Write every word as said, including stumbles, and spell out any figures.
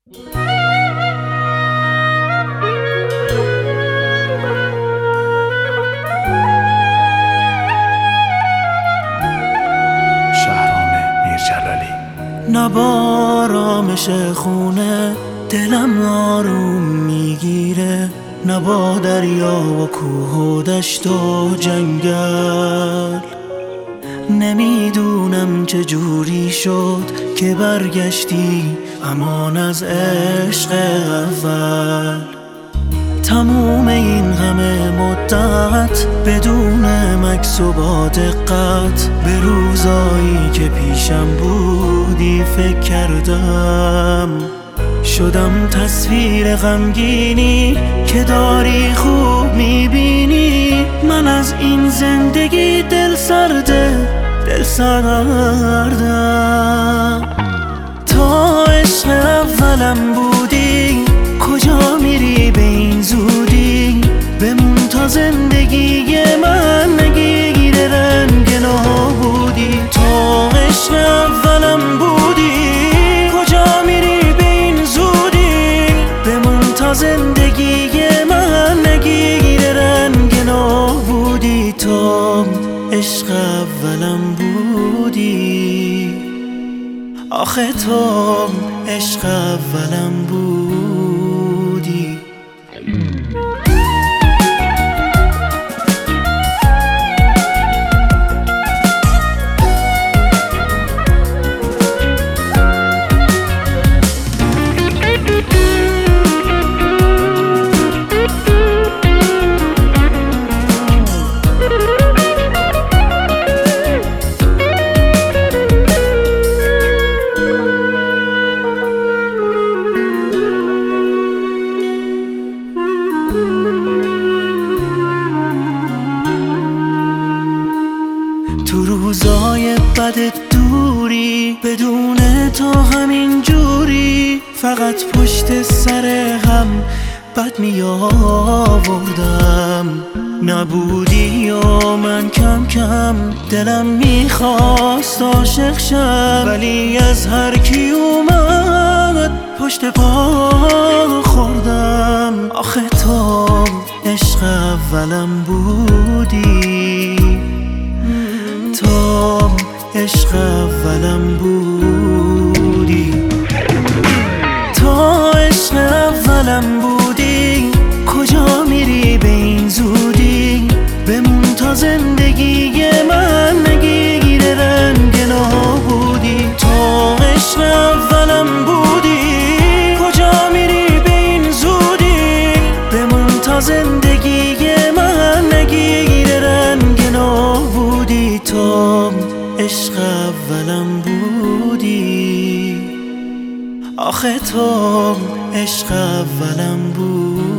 نبارامش خونه دلم آروم میگیره، نبا دریا و کوه و دشت و جنگل. نمیدونم چه جوری شد که برگشتی امان از عشق اول. تموم این همه مدت بدون مکث و با دقت به روزایی که پیشم بودی فکر کردم. شدم تصویر غمگینی که داری خوب میبینی. من از این زندگی دل سرده دل سردم. تا عشق اولم بودی کجا میری به این زودی؟ بمون تا زندگی من نگیره رنگ نابودی. تا عشق اولم بودی کجا میری به این زودی؟ بمون تا زندگی من نگیره رنگ نابودی. تا عشق اولم بودی، آخه تو عشق اولم بودی. تو روزای بد دوری بدون تو همین جوری فقط پشت سر هم بد می آوردم. نبودی و من کم کم دلم میخواست عاشق شم، ولی از هر کی اومد پشت پا خوردم. آخه تو عشق اولم بودی، تو عشق اولم بودی. تو عشق اولم بودی کجا میری به این زودی؟ بمون تا زندگی من نگیره رنگ نابودی. تو عشق اولم بودی کجا میری به این زودی؟ بمون تا زندگی من نگیره رنگ نابودی. تو عشق اولم بودی، آخه تو عشق اولم بودی.